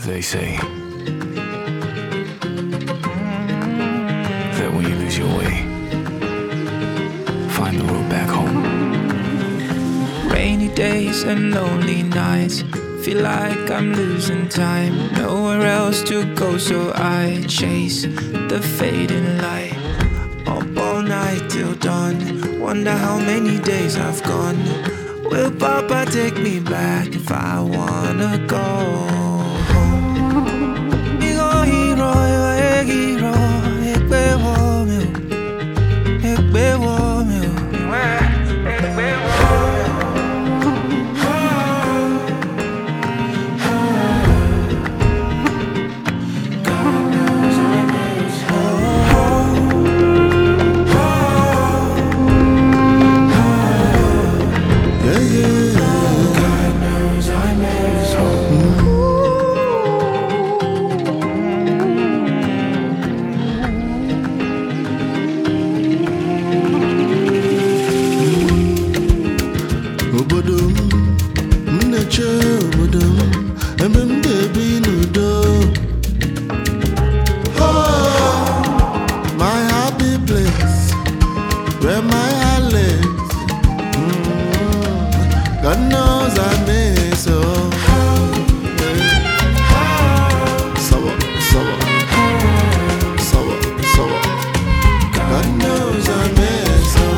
They say that when you lose your way, find the road back home. Rainy days and lonely nights, feel like I'm losing time. Nowhere else to go, so I chase the fading light. Up all night till dawn, wonder how many days I've gone. Will Papa take me back if I wanna go home? Hero, hero, hero, ekpe wo mi o, ekpe wo mi o, ekpe wo. Obodom, mneche obodom, baby nudo. Oh, my happy place, where my heart lives. God knows I miss you. Sawa, sawa, sawa, sawa. God knows I miss you.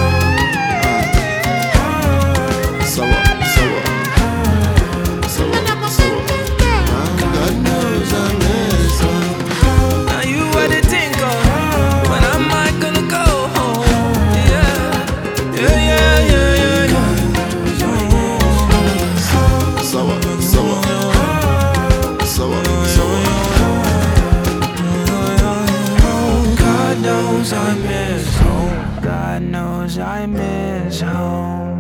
Sawa, sawa, sawa, sawa. God knows I miss you. Now you what to think of when I'm not gonna go home. Yeah, yeah, yeah, yeah, yeah, yeah. Sawa, sawa, sawa, sawa. God knows I miss home. God knows I miss home.